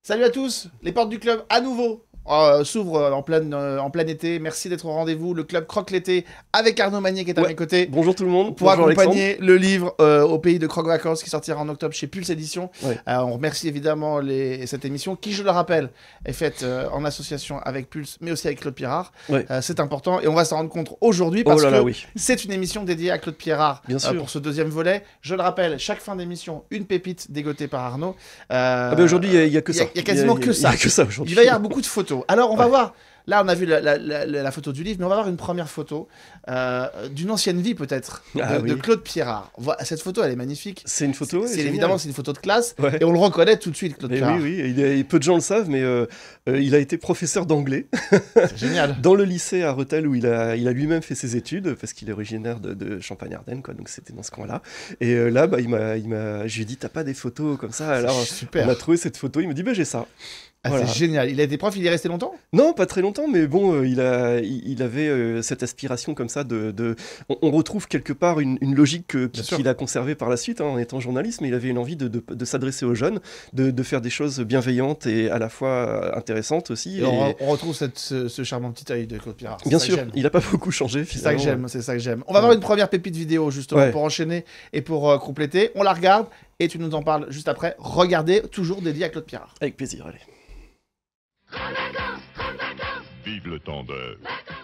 Salut à tous, les portes du club à nouveau s'ouvrent en plein été. Merci d'être au rendez-vous. Le club croque l'été avec Arnaud Magnier qui est à mes côtés. Bonjour tout le monde. Pour Bonjour accompagner le livre Au pays de Croque Vacances qui sortira en octobre chez Pulse Édition. Ouais. On remercie évidemment cette émission qui, je le rappelle, est faite en association avec Pulse mais aussi avec Claude Pierrard. Ouais. C'est important et on va s'en rendre compte aujourd'hui parce que oui. c'est une émission dédiée à Claude Pierrard pour ce deuxième volet. Je le rappelle, chaque fin d'émission, une pépite dégotée par Arnaud. Aujourd'hui, il n'y a que ça. Il y a quasiment que ça. Il y a que ça aujourd'hui. Il va y avoir beaucoup de photos. Alors, on va voir. Là, on a vu la photo du livre, mais on va voir une première photo d'une ancienne vie, peut-être, de Claude Pierrard. Cette photo, elle est magnifique. C'est une photo, évidemment, c'est une photo de classe. Ouais. Et on le reconnaît tout de suite, Claude Pierrard. Oui. Peu de gens le savent, mais il a été professeur d'anglais. C'est génial. Dans le lycée à Rethel, où il a lui-même fait ses études, parce qu'il est originaire de Champagne-Ardenne, quoi. Donc c'était dans ce coin-là. Et là, je lui ai dit, t'as pas des photos comme ça? Alors, super. On a trouvé cette photo. Il me dit, j'ai ça. Voilà. C'est génial. Il a été prof, il y est resté longtemps? Non, pas très longtemps, mais bon, il avait cette aspiration comme ça on retrouve quelque part une logique qu'il a conservée par la suite, en étant journaliste, mais il avait une envie de s'adresser aux jeunes, de faire des choses bienveillantes et à la fois intéressantes aussi. On retrouve ce charmant petit œil de Claude Pierrard. Bien sûr, il n'a pas beaucoup changé. C'est ça que j'aime. On va voir une première pépite vidéo justement pour enchaîner et pour compléter. On la regarde et tu nous en parles juste après. Regardez, toujours dédié à Claude Pierrard. Avec plaisir, allez. Vive le temps de...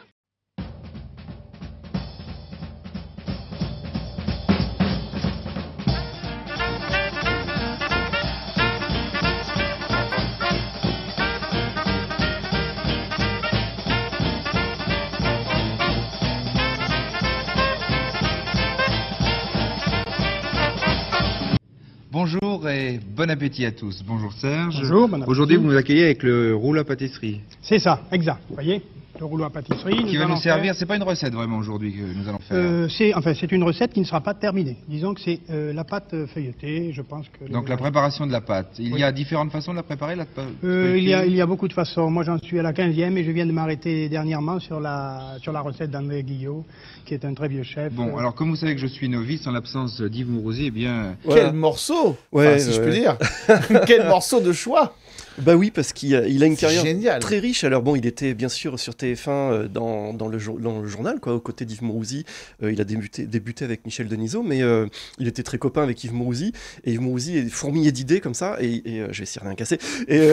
Bonjour et bon appétit à tous. Bonjour Serge. Bonjour, bon appétit. Aujourd'hui, vous nous accueillez avec le rouleau à pâtisserie. C'est ça, exact. Vous voyez, le rouleau à pâtisserie. Qui va nous servir, c'est pas une recette vraiment aujourd'hui que nous allons faire. C'est une recette qui ne sera pas terminée. Disons que c'est la pâte feuilletée, je pense que... Donc la préparation de la pâte. Il y a différentes façons de la préparer, la pâte il y a beaucoup de façons. Moi, j'en suis à la 15e et je viens de m'arrêter dernièrement sur la recette d'André Guillot, qui est un très vieux chef. Bon, alors comme vous savez que je suis novice en l'absence d'Yves Mourouzi, eh bien... Voilà. Quel morceau, si je puis dire. Quel morceau de choix. Bah oui, parce qu'il a une carrière très riche. Alors bon, il était bien sûr sur TF1 dans le journal, quoi, aux côtés d'Yves Mourouzi. Il a débuté avec Michel Denisot, mais il était très copain avec Yves Mourouzi. Et Yves Mourouzi est fourmillé d'idées comme ça. Et je vais essayer de rien casser.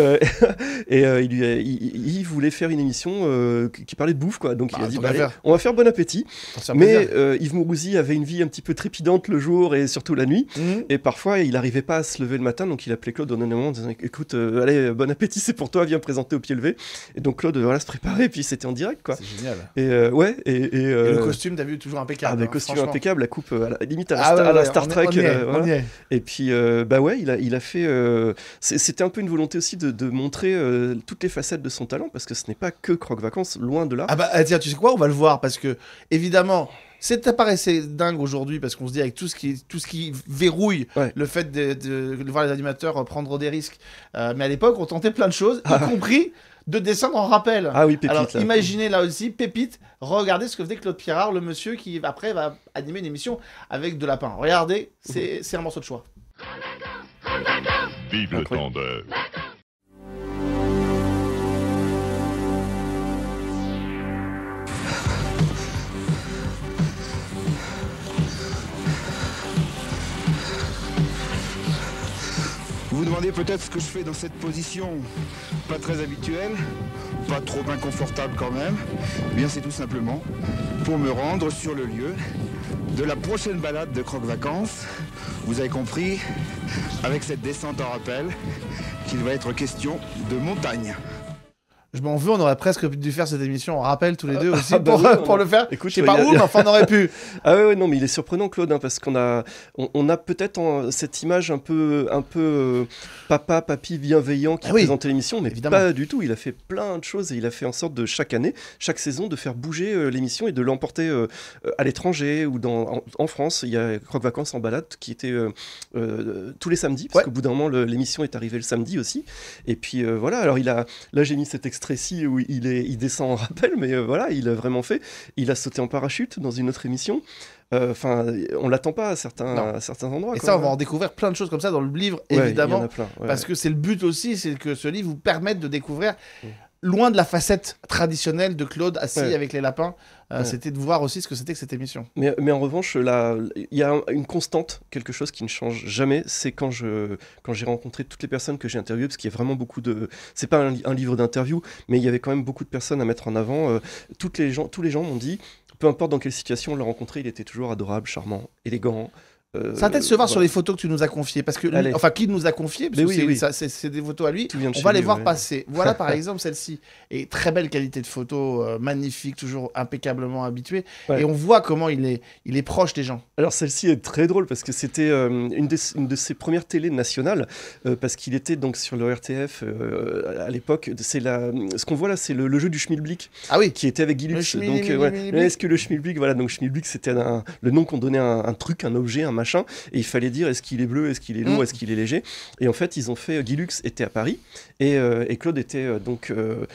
Il voulait faire une émission qui parlait de bouffe, quoi. Donc il a dit, allez, on va faire Bon Appétit. Mais Yves Mourouzi avait une vie un petit peu trépidante le jour et surtout la nuit. Et parfois, il n'arrivait pas à se lever le matin. Donc il appelait Claude au moment en disant, écoute, allez, bon appétit, c'est pour toi, viens présenter au pied levé. Et donc Claude se préparait, et puis c'était en direct, quoi. C'est génial. Et le costume, t'as vu, toujours impeccable. Le costume impeccable, la coupe limite à la Star Trek. On y est. Et puis il a fait. C'était un peu une volonté aussi de montrer toutes les facettes de son talent, parce que ce n'est pas que Croque Vacances, loin de là. Tiens, tu sais quoi, on va le voir, parce que évidemment. Ça paraissait dingue aujourd'hui parce qu'on se dit avec tout ce qui verrouille le fait de voir les animateurs prendre des risques. Mais à l'époque, on tentait plein de choses, y compris de descendre en rappel. Ah oui, Pépite. Alors imaginez là aussi, Pépite, regardez ce que faisait Claude Pierrard, le monsieur qui après va animer une émission avec de lapin. Regardez, c'est un morceau de choix. Vive le temps de... Vous vous demandez peut-être ce que je fais dans cette position pas très habituelle, pas trop inconfortable quand même. Eh bien, c'est tout simplement pour me rendre sur le lieu de la prochaine balade de Croque Vacances. Vous avez compris, avec cette descente en rappel, qu'il va être question de montagne. Je m'en veux, on aurait presque dû faire cette émission en rappel tous les deux aussi pour le faire. Écoute, je sais pas où, mais enfin on aurait pu. Ah ouais, non, mais il est surprenant, Claude, parce qu'on a peut-être cette image un peu papa, papy bienveillant qui présentait l'émission, mais évidemment pas du tout. Il a fait plein de choses et il a fait en sorte de chaque année, chaque saison, de faire bouger l'émission et de l'emporter à l'étranger ou en France. Il y a Croque Vacances en balade qui était tous les samedis, parce qu'au bout d'un moment l'émission est arrivée le samedi aussi. Et puis voilà. Alors là j'ai mis cet extrait Tracy où il descend en rappel, mais voilà, il a vraiment fait. Il a sauté en parachute dans une autre émission. Enfin, on l'attend pas à certains endroits. Et ça, on va en découvrir plein de choses comme ça dans le livre, évidemment. Il y en a plein, parce que c'est le but aussi, c'est que ce livre vous permette de découvrir, loin de la facette traditionnelle de Claude assis avec les lapins, c'était de voir aussi ce que c'était que cette émission. Mais en revanche, il y a une constante, quelque chose qui ne change jamais, c'est quand j'ai rencontré toutes les personnes que j'ai interviewées, parce qu'il y a vraiment beaucoup de... C'est pas un livre d'interview, mais il y avait quand même beaucoup de personnes à mettre en avant. Tous les gens m'ont dit, peu importe dans quelle situation on l'a rencontré, il était toujours adorable, charmant, élégant. Ça va peut-être se voir sur les photos que tu nous as confiées, parce que qui nous a confiées, parce que c'est des photos à lui. On va les voir passer. Voilà, par exemple, celle-ci est très belle qualité de photo, magnifique, toujours impeccablement habitué, et on voit comment il est proche des gens. Alors celle-ci est très drôle parce que c'était une de ses premières télés nationales, parce qu'il était donc sur le RTF à l'époque. Ce qu'on voit là, c'est le jeu du Schmilblick, qui était avec Guy Lux. Donc est-ce que le Schmilblick, voilà, donc Schmilblick c'était le nom qu'on donnait à un truc, un objet, un machin, et il fallait dire est-ce qu'il est bleu, est-ce qu'il est lourd, est-ce qu'il est léger. Et en fait, ils ont fait, Guy Lux était à Paris, et Claude était donc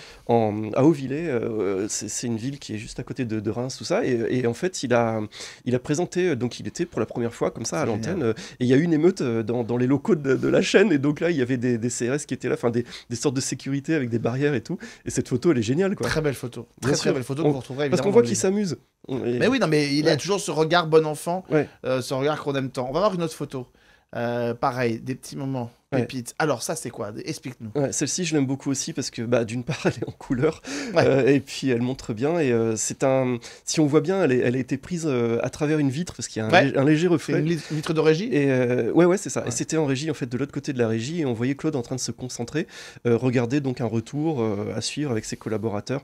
à Hauvillers, c'est une ville qui est juste à côté de Reims, tout ça, et en fait, il a présenté, donc il était pour la première fois comme ça à l'antenne, et il y a eu une émeute dans les locaux de la chaîne, et donc là, il y avait des CRS qui étaient là, enfin des sortes de sécurité avec des barrières et tout, et cette photo, elle est géniale, quoi. Très belle photo. Très belle photo que vous retrouverez évidemment. Parce qu'on voit qu'il s'amuse. Mais oui, non, mais il a toujours ce regard bon enfant, ce regard qu'on aime tant. On va voir une autre photo. Pareil, des petits moments pépites. Alors ça, c'est quoi? Explique-nous. Celle-ci, je l'aime beaucoup aussi parce que d'une part, elle est en couleur et puis elle montre bien. Et si on voit bien, elle a été prise à travers une vitre parce qu'il y a un léger reflet. Une vitre de régie. Et c'est ça. Et c'était en régie, en fait, de l'autre côté de la régie, et on voyait Claude en train de se concentrer, regarder donc un retour à suivre avec ses collaborateurs.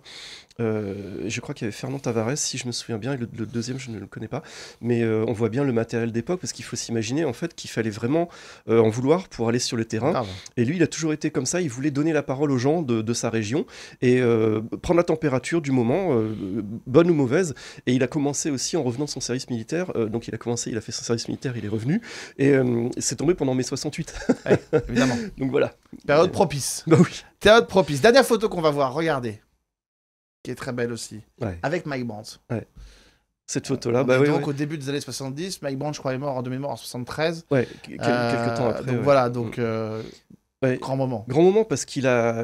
Je crois qu'il y avait Fernand Tavares, si je me souviens bien, et le deuxième, je ne le connais pas, mais on voit bien le matériel d'époque, parce qu'il faut s'imaginer en fait qu'il fallait vraiment en vouloir pour aller sur le terrain. Et lui, il a toujours été comme ça, il voulait donner la parole aux gens de sa région et prendre la température du moment, bonne ou mauvaise. Et il a commencé aussi en revenant de son service militaire, donc il a fait son service militaire, il est revenu, et c'est tombé pendant mai 68. Évidemment. Donc voilà. Période propice. Bah oui. Période propice. Dernière photo qu'on va voir, regardez. Qui est très belle aussi, avec Mike Brandt. Cette photo-là, donc au début des années 70, Mike Brandt, je crois, est mort de mémoire en 73. Quelques temps après. Donc voilà, grand moment. Grand moment parce qu'il a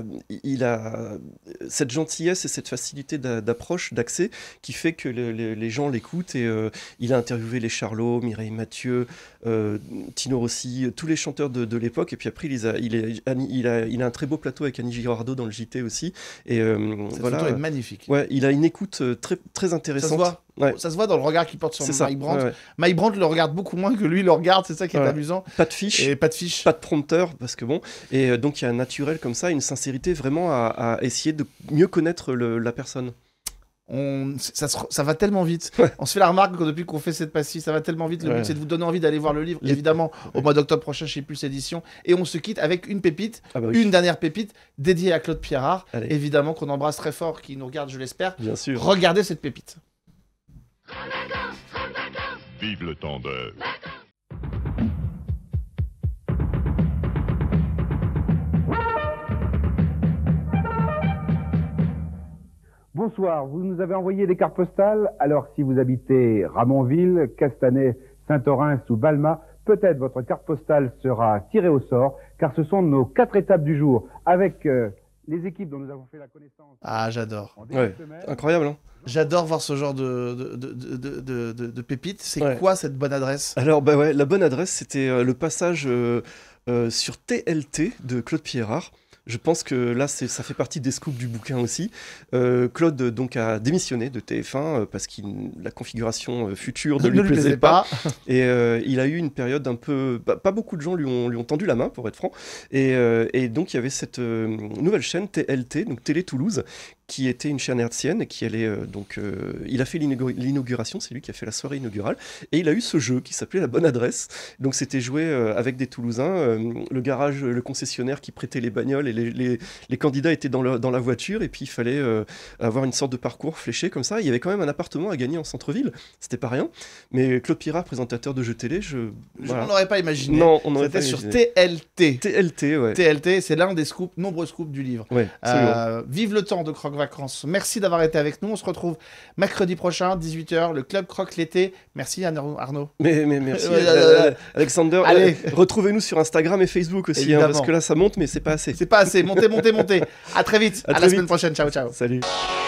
cette gentillesse et cette facilité d'approche, d'accès, qui fait que les gens l'écoutent, et il a interviewé les Charlots, Mireille Mathieu, Tino Rossi, tous les chanteurs de l'époque, et puis après il a un très beau plateau avec Annie Girardot dans le JT aussi, et cette photo est magnifique. Il a une écoute très, très intéressante. Ça se voit dans le regard qu'il porte sur Mike Brandt. Mike Brandt le regarde beaucoup moins que lui le regarde, c'est ça qui est amusant. Pas de fiche, pas de prompteur, parce que bon, et donc il y a un naturel comme ça, une sincérité vraiment à essayer de mieux connaître la personne. Ça va tellement vite. On se fait la remarque que depuis qu'on fait cette pastille, ça va tellement vite. Le but, c'est de vous donner envie d'aller voir le livre, évidemment, au mois d'octobre prochain chez Pulse Édition. Et on se quitte avec une pépite, une dernière pépite dédiée à Claude Pierrard, évidemment, qu'on embrasse très fort, qui nous regarde, je l'espère. Bien sûr. Regardez cette pépite. Vive le tendeur. Bonsoir, vous nous avez envoyé des cartes postales. Alors si vous habitez Ramonville, Castanet, Saint-Orens ou Balma, peut-être votre carte postale sera tirée au sort, car ce sont nos 4 étapes du jour avec les équipes dont nous avons fait la connaissance. Ah, j'adore. Incroyable, hein. J'adore voir ce genre de pépites. C'est quoi cette bonne adresse? Alors, la bonne adresse, c'était le passage sur TLT de Claude Pierrard. Je pense que là, ça fait partie des scoops du bouquin aussi. Claude donc a démissionné de TF1 parce que la configuration future ne lui plaisait pas. Et il a eu une période un peu... Pas beaucoup de gens lui ont tendu la main, pour être franc. Et donc, il y avait cette nouvelle chaîne TLT, donc Télé Toulouse, qui était une chaîne hertzienne et qui allait il a fait l'inauguration, c'est lui qui a fait la soirée inaugurale, et il a eu ce jeu qui s'appelait La Bonne Adresse. Donc c'était joué avec des Toulousains, le garage, le concessionnaire qui prêtait les bagnoles, et les candidats étaient dans la voiture, et puis il fallait avoir une sorte de parcours fléché comme ça. Il y avait quand même un appartement à gagner en centre-ville, c'était pas rien. Mais Claude Pirard, présentateur de jeux télé, on n'aurait pas imaginé. Non, on n'aurait pas imaginé. C'était sur TLT. TLT, ouais. TLT, c'est l'un des nombreux scoops du livre. Ouais, vive le temps de Croque Vacances. Merci d'avoir été avec nous. On se retrouve mercredi prochain, 18h, le Club Croque l'été. Merci Arnaud. Mais merci Alexander. Allez. Retrouvez-nous sur Instagram et Facebook aussi, parce que là ça monte, mais c'est pas assez. C'est pas assez. Montez. À très vite. À la semaine prochaine. Ciao. Salut.